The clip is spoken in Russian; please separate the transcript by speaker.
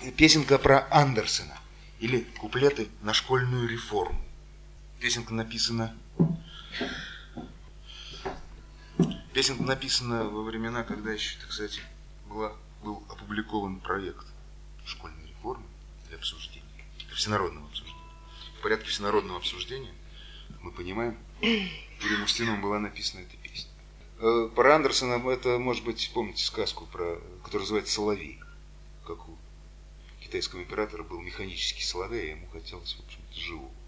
Speaker 1: Песенка про Андерсена или куплеты на школьную реформу. Песенка написана во времена, когда еще, так сказать, был опубликован проект школьной реформы для обсуждения, для всенародного обсуждения. В порядке всенародного обсуждения мы понимаем, Юрием Устиновым была написана эта песня. Про Андерсена, это, может быть, помните сказку, которая называется «Соловей». Как у китайского императора был механический соловей, а ему хотелось, в общем-то, живого.